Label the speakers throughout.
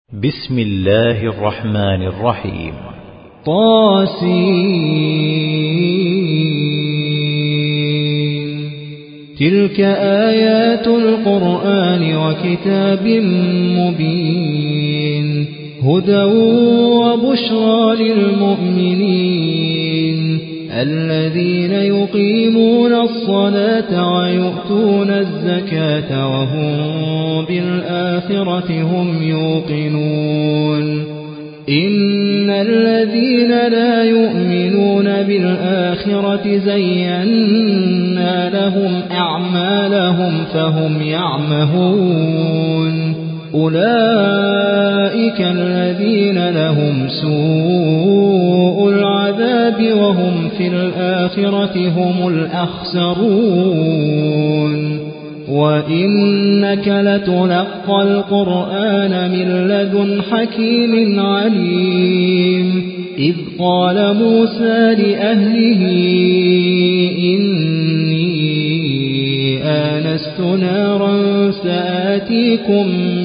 Speaker 1: بسم الله الرحمن الرحيم.
Speaker 2: طاسين. تلك آيات القرآن وكتاب مبين هدى وبشرى للمؤمنين الذين يقيمون الصلاة ويؤتون الزكاة وهم بالآخرة هم يوقنون. إن الذين لا يؤمنون بالآخرة زينا لهم أعمالهم فهم يعمهون. أولئك الذين لهم سوء العذاب وهم في الآخرة هم الأخسرون. وإنك لتلقى القرآن من لدن حكيم عليم. إذ قال موسى لأهله إني آنست نارا سآتيكم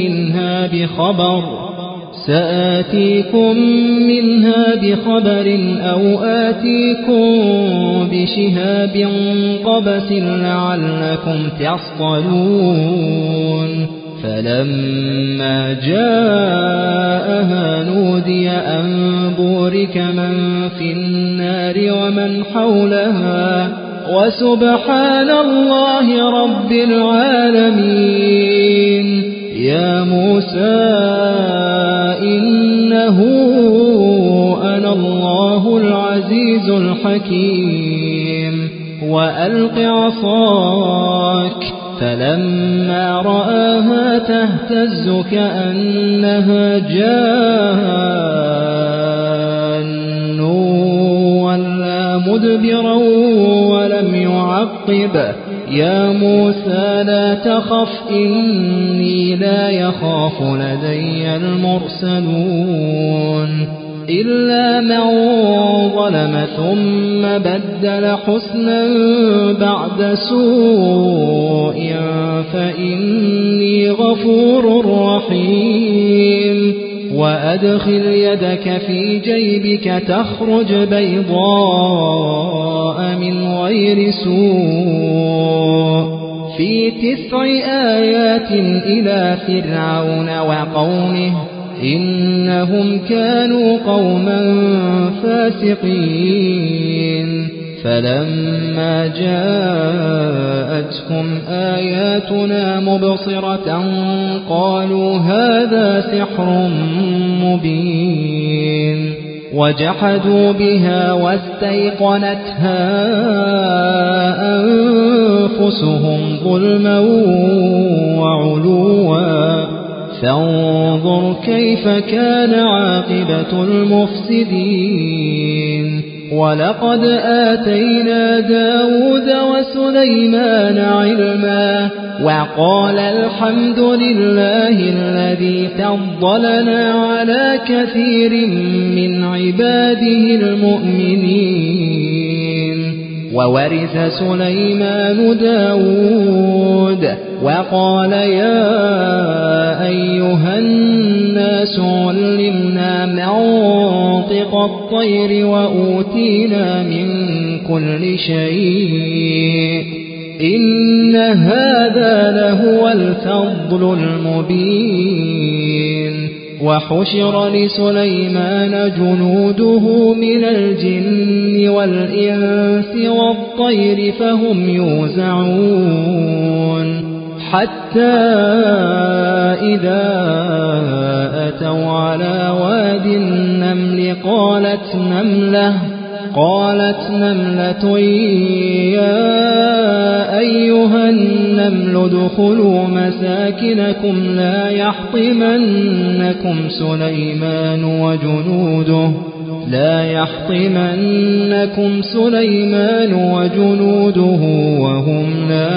Speaker 2: منها بخبر أو آتيكم بشهاب قبس لعلكم تصطلون. فلما جاءها نودي أن بورك من في النار ومن حولها وسبحان الله رب العالمين. يا موسى إنه أنا الله العزيز الحكيم. وألق عصاك. فلما رآها تهتز كأنها جان ولا مدبرا ولم يعقب. يا موسى لا تخف إني لا يخاف لدي المرسلون. إلا من ظلم ثم بدل حسنا بعد سوء فإني غفور رحيم. وأدخل يدك في جيبك تخرج بيضاء من غير سوء في 9 آيات إلى فرعون وقومه إنهم كانوا قوما فاسقين. فلما جاءتهم آياتنا مبصرة قالوا هذا سحر مبين. وجحدوا بها واستيقنتها أنفسهم ظلما وعلوا. فانظر كيف كان عاقبة المفسدين. ولقد آتينا داود وسليمان علما وقال الحمد لله الذي فضلنا على كثير من عباده المؤمنين. وورث سليمان داود وقال يا أيها الناس علمنا منطق الطير وأوتينا من كل شيء إن هذا لهو الفضل المبين. وحشر لسليمان جنوده من الجن والإنس والطير فهم يوزعون. حتى إذا أتوا على واد النمل قالت نملة يا أيها النمل ادخلوا مساكنكم لا يحطمنكم سليمان وجنوده وهم لا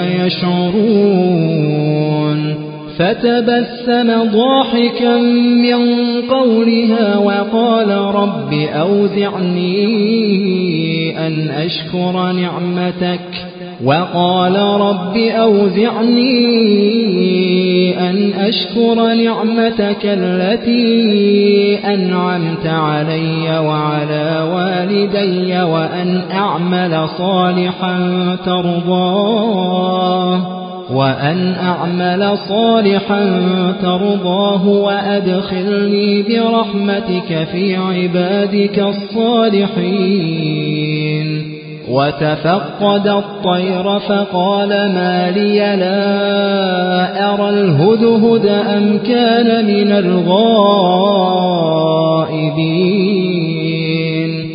Speaker 2: يشعرون. فتبسم ضاحكا من قولها وقال رب أوزعني أن أشكر نعمتك وقال رب أوزعني أن أشكر نعمتك التي أنعمت علي وعلى والدي وأن أعمل صالحا ترضاه وأدخلني برحمتك في عبادك الصالحين. وتفقد الطير فقال ما لي لا أرى الهدهد أم كان من الغائبين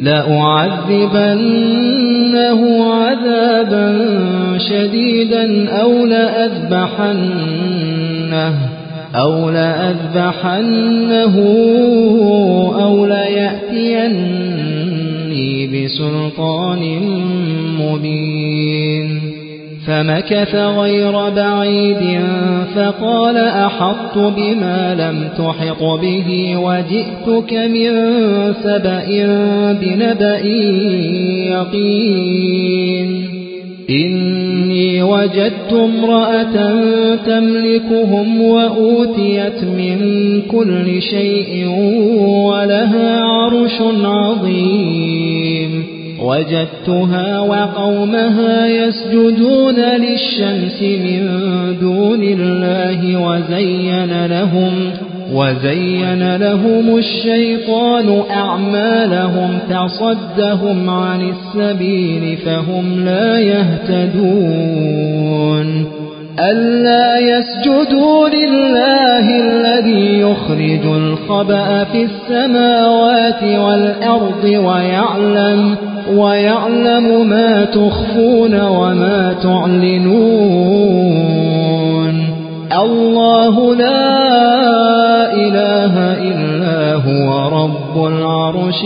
Speaker 2: لأعذبنه عذابا شديدا أو لأذبحنه أو ليأتيني بسلطان مبين. فمكث غير بعيد فقال أحطت بما لم تحط به وجئتك من سبأ بنبأ يقين. إني وجدت امرأة تملكهم وأوتيت من كل شيء ولها عرش عظيم. وجدتها وقومها يسجدون للشمس من دون الله وزين لهم الشيطان أعمالهم فصدهم عن السبيل فهم لا يهتدون. ألا يسجدوا لله الذي يخرج الخبأ في السماوات والأرض ويعلم ما تخفون وما تعلنون. الله لا إله إلا هو رب العرش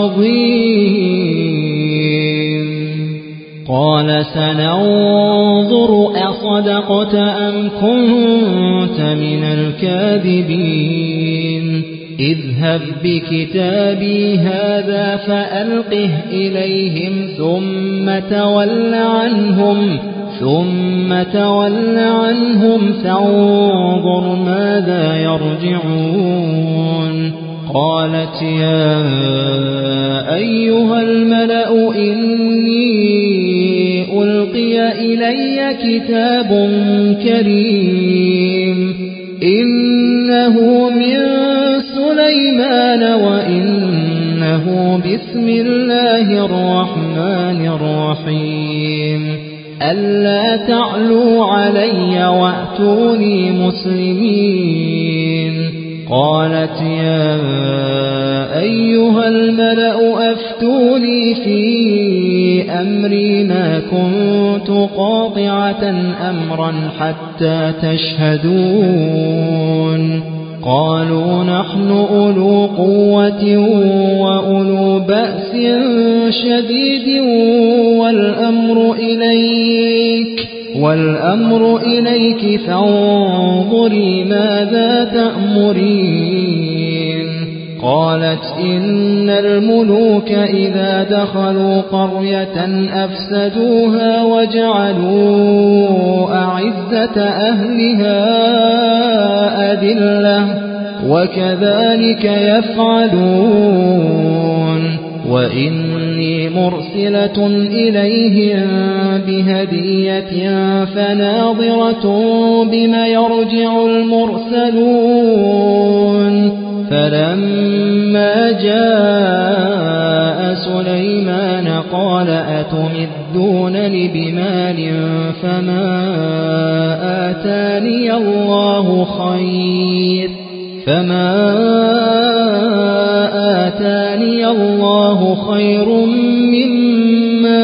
Speaker 2: العظيم. قال سننظر أصدقت أم كنت من الكاذبين. اذهب بكتابي هذا فألقه إليهم ثم تول عنهم فانظر ماذا يرجعون. قالت يا أيها الملأ إني ألقي إلي كتاب كريم إنه من سليمان وإنه بسم الله الرحمن الرحيم. ألا تعلوا علي وأتوني مسلمين. قالت يا أيها الملأ أفتوني في أمري ما كنت قاطعة أمرا حتى تشهدون. قالوا نحن أولو قوة وأولو بأس شديد والأمر إليك فانظري ماذا تأمرين. قالت إن الملوك إذا دخلوا قرية أفسدوها وجعلوا أعزة أهلها أذلة وكذلك يفعلون. وإني مرسلة إليهم بهدية فناظرة بما يرجع المرسلون. فلما جاء سليمان قال أتمدونني بمال فما آتاني الله خير مما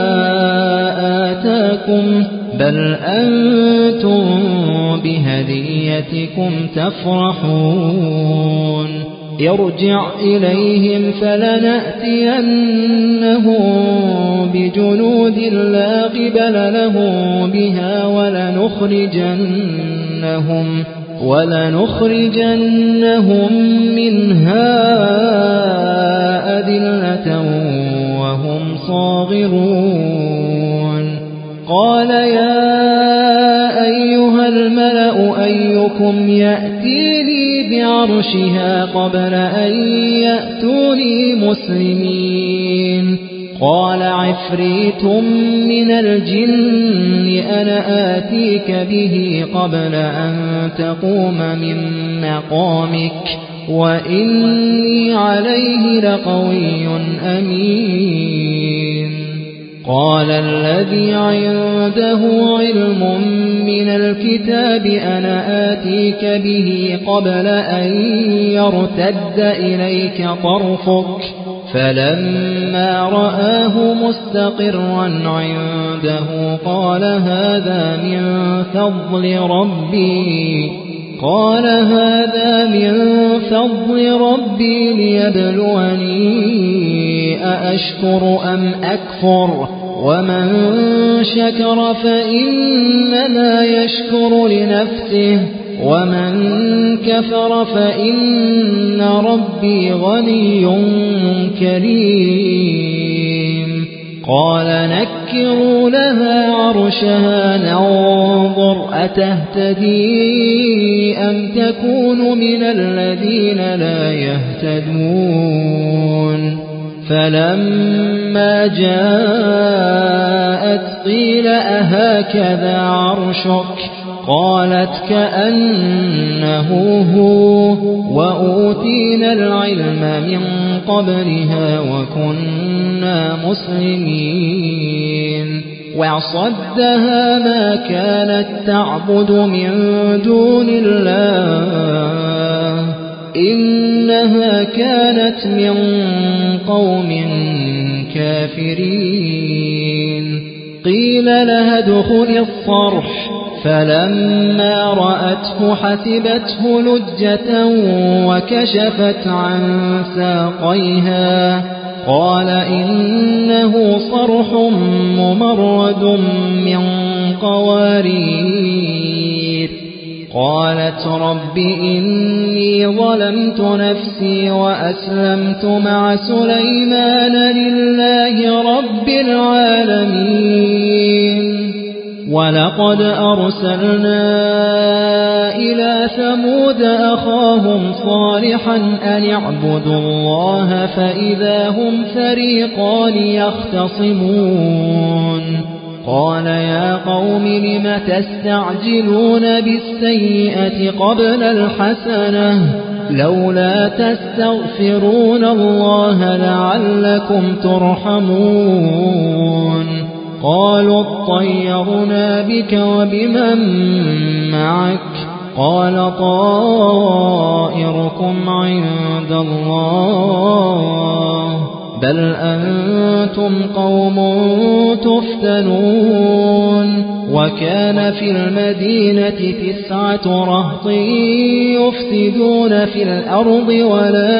Speaker 2: آتاكم بل أنتم بهديتكم تفرحون. ارجع إليهم فلنأتينهم بجنود لا قبل لهم بها ولنخرجنهم منها أذلة وهم صاغرون. قال يا أيها الملأ أيكم يأتيني بعرشها قبل أن يأتوني مسلمين قال عفريت من الجن أنا آتيك به قبل أن تقوم من مقامك وإني عليه لقوي أمين قال الذي عنده علم من الكتاب أنا آتيك به قبل أن يرتد إليك طرفك فلما رآه مستقرا عنده قال هذا من فضل ربي ليبلوني أأشكر أم أكفر ومن شكر فإنما يشكر لنفسه ومن كفر فإن ربي غني كريم قال نكروا لها عرشها ننظر أتهتدي أم تكون من الذين لا يهتدون فلما جاءت قيل أهكذا عرشك قالت كأنه هو وأوتينا العلم من قبلها وكنا مسلمين وصدها ما كانت تعبد من دون الله إنها كانت من قوم كافرين قيل لها ادخل الصرح فلما رأته حسبته لجة وكشفت عن ساقيها قال إنه صرح ممرد من قوارير قالت رب إني ظلمت نفسي وأسلمت مع سليمان لله رب العالمين ولقد أرسلنا إلى ثمود أخاهم صالحا أن اعبدوا الله فإذا هم فريقان يختصمون قال يا قوم لم تستعجلون بالسيئة قبل الحسنة لولا تستغفرون الله لعلكم ترحمون قالوا اطيرنا بك وبمن معك قال طائركم عند الله بل أنتم قوم تفتنون وكان في المدينة 9 رهط يفسدون في الأرض ولا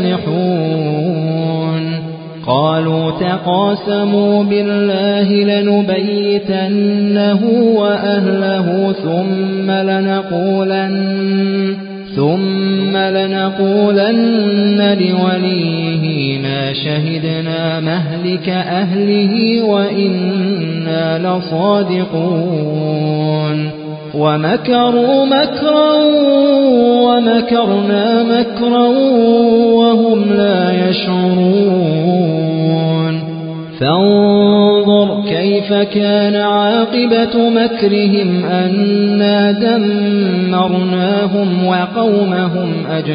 Speaker 2: يصلحون قالوا تقاسموا بالله لنبيتنه وأهله ثم لنقولن لوليه ما شهدنا مهلك أهله وإنا لصادقون ومكروا مكرا ومكرنا مكرا وهم لا يشعرون فانظر كيف كان عاقبة مكرهم أنا دمرناهم وقومهم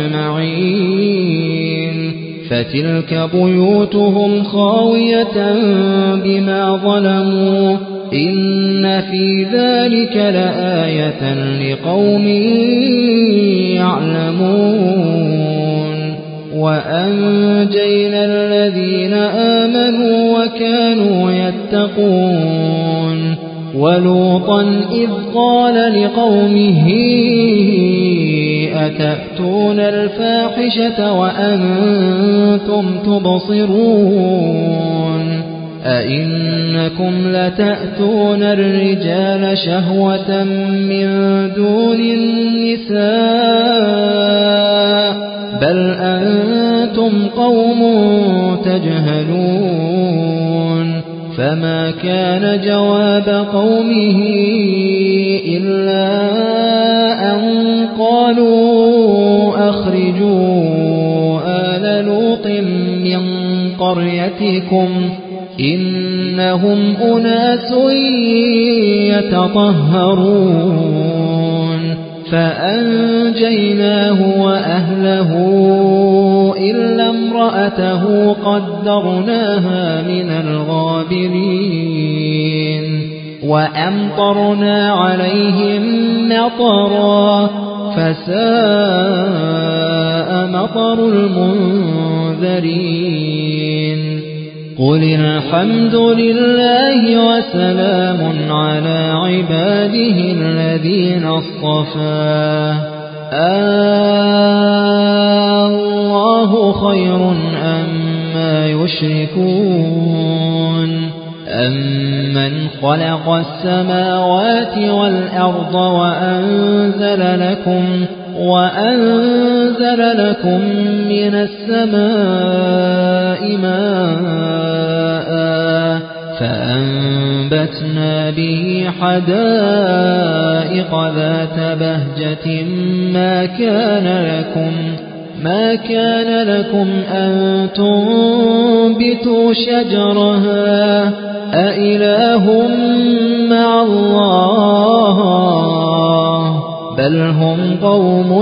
Speaker 2: أجمعين فتلك بيوتهم خاوية بما ظلموا إن في ذلك لآية لقوم يعلمون وأنجينا الذين آمنوا وكانوا يتقون ولوطا إذ قال لقومه أتأتون الفاحشة وأنتم تبصرون أئنكم لتأتون الرجال شهوة من دون النساء بل أنتم قوم تجهلون فما كان جواب قومه إلا أن قالوا أخرجوا آل لوط من قريتكم إنهم أناس يتطهرون فأنجيناه وأهله إلا امرأته قدرناها من الغابرين وأمطرنا عليهم مطرا فساء مطر المنذرين قل الحمد لله وسلام على عباده الذين اصطفى الله خير أما يشركون أمن خلق السماوات والأرض وأنزل لكم من السماء ماء فأنبتنا به حدائق ذات بهجة ما كان لكم أن تنبتوا شجرها أإله مع الله بل هم قوم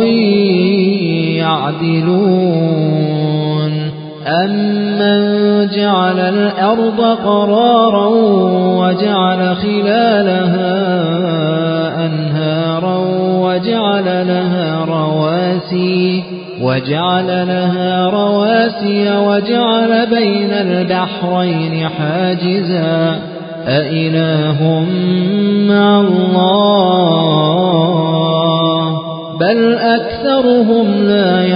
Speaker 2: يعدلون أمن جعل الأرض قرارا وجعل خلالها أنهارا وجعل لها رواسي وجعل بين البحرين حاجزا أإله مع الله بل أكثرهم لا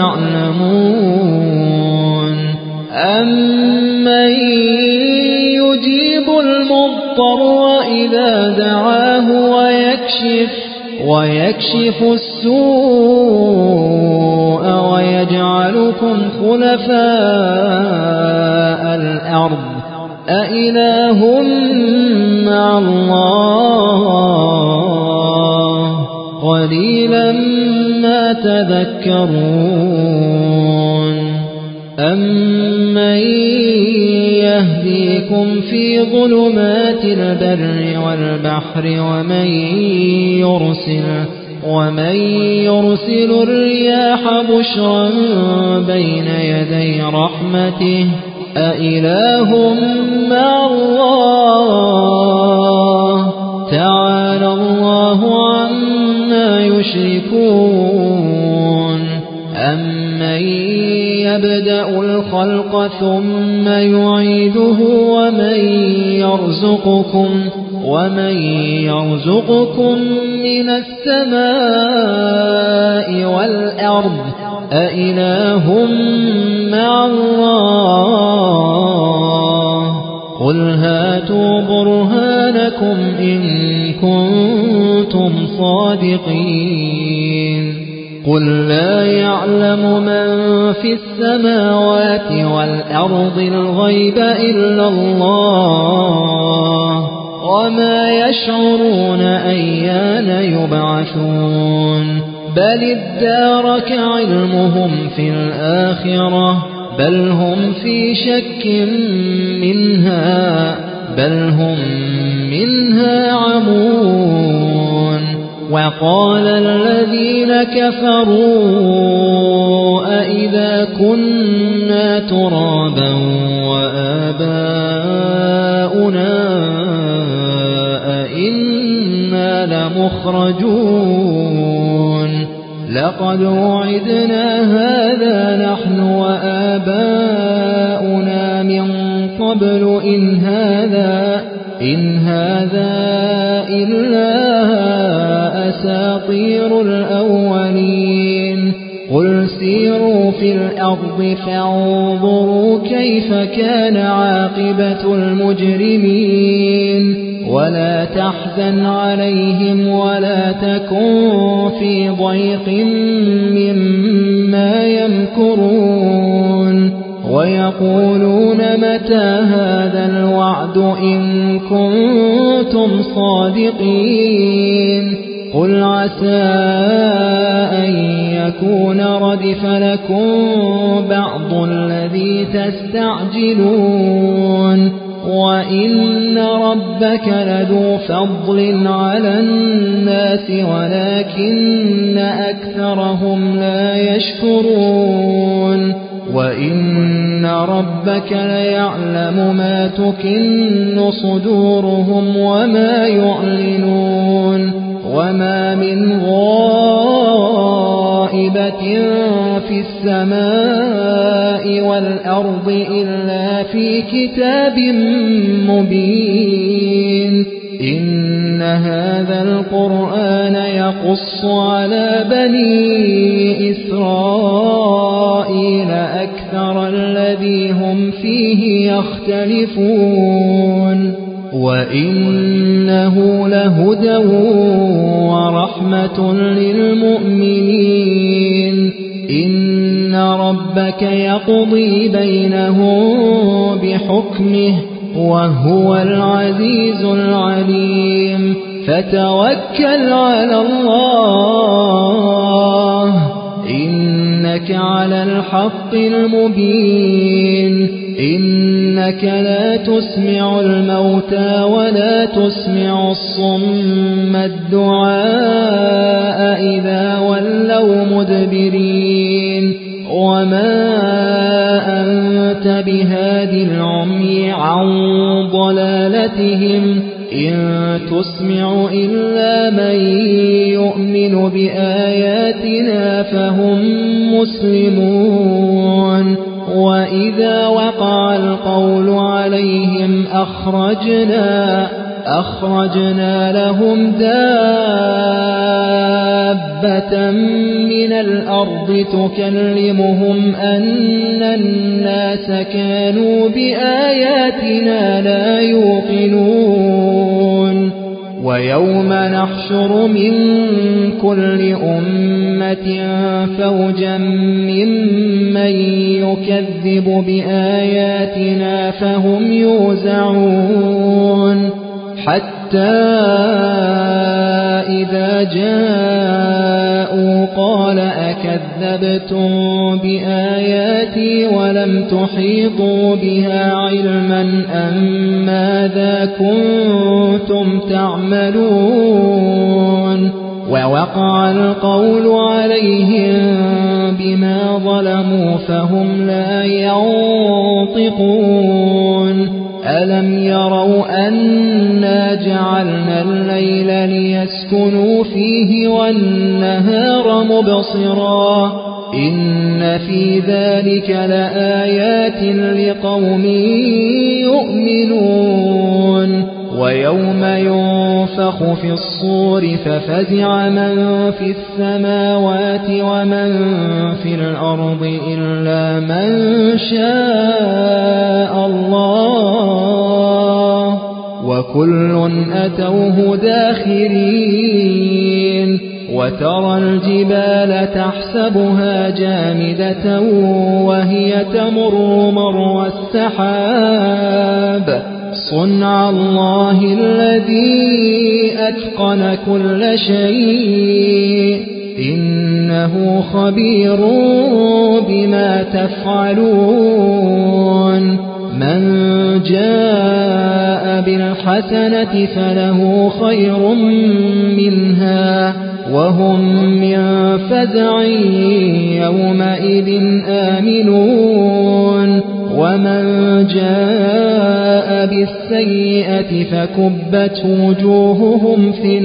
Speaker 2: يعلمون أمن يجيب المضطر إذا دعاه ويكشف السوء ويجعلكم خلفاء الأرض أإله مع الله قليلا ما تذكرون أمن يهديكم في ظلمات البر والبحر ومن يرسل الرياح بشرا بين يدي رحمته أإله مع الله تعالى الله عما يشركون أمن يبدأ الخلق ثم يعيده ومن يرزقكم من السماء والأرض أإله مع الله قل هاتوا برهانكم إن كنتم صادقين قل لا يعلم من في السماوات والأرض الغيب إلا الله وما يشعرون أيان يبعثون بل ادارك علمهم في الآخرة بل هم في شك منها بل هم منها عمون وقال الذين كفروا أئذا كنا ترابا وآباؤنا أئنا لمخرجون لقد وعدنا هذا نحن وآباؤنا من قبل إن هذا إلا أساطير الأولين قل سيروا في الأرض فانظروا كيف كان عاقبة المجرمين ولا تحزن عليهم ولا تكن في ضيق مما يمكرون ويقولون متى هذا الوعد إن كنتم صادقين قل عسى أن يكون ردف لكم بعض الذي تستعجلون وإن ربك لذو فضل على الناس ولكن أكثرهم لا يشكرون وإن ربك ليعلم ما تكن صدورهم وما يعلنون وما من غائبة في السماء والأرض إلا في كتاب مبين إن هذا القرآن يقص على بني إسرائيل أكثر الذي هم فيه يختلفون وإنه لهدى ورحمة للمؤمنين إن ربك يقضي بينهم بحكمه وهو العزيز العليم فتوكل على الله إنك على الحق المبين إنك لا تسمع الموتى ولا تسمع الصم الدعاء إذا ولوا مدبرين وما أنت بهاد العمي عن ضلالتهم إن تسمع إلا من يؤمن بآياتنا فهم مسلمون وإذا وقع القول عليهم أخرجنا لهم دابة من الأرض تكلمهم أن الناس كانوا بآياتنا لا يوقنون ويوم نحشر من كل أمة فوجا ممن يكذب بآياتنا فهم يوزعون حتى إذا جاءوا قال أكذبتم بآياتي ولم تحيطوا بها علما أم ماذا كنتم تعملون ووقع القول عليهم بما ظلموا فهم لا ينطقون ألم يروا أنا جعلنا الليل ليسكنوا فيه والنهار مبصرا إن في ذلك لآيات لقوم يؤمنون ويوم ينفخ في الصور ففزع من في السماوات ومن في الأرض إلا من شاء الله وكل أتوه داخرين وترى الجبال تحسبها جامدة وهي تمر مر السحاب صنع الله الذي أتقن كل شيء إنه خبير بما تفعلون من جاء بالحسنة فله خير منها وهم من فزع يومئذ آمنون ومن جاء بالسيئة فكبت وجوههم في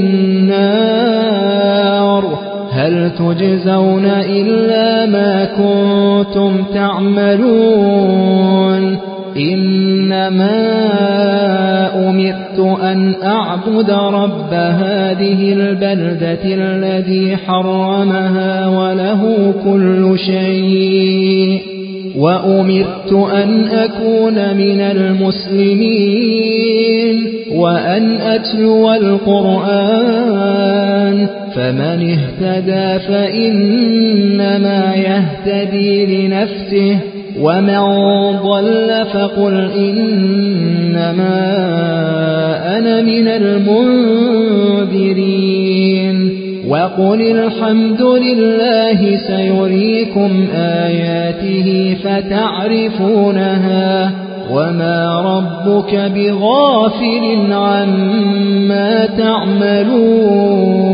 Speaker 2: النار هل تجزون إلا ما كنتم تعملون إنما أمرت أن أعبد رب هذه البلدة الذي حرمها وله كل شيء وأمرت أن أكون من المسلمين وأن أتلو القرآن فمن اهتدى فإنما يهتدي لنفسه ومن ضل فقل إنما أنا من المنذرين وقل الحمد لله سيريكم آياته فتعرفونها وما ربك بغافل عما تعملون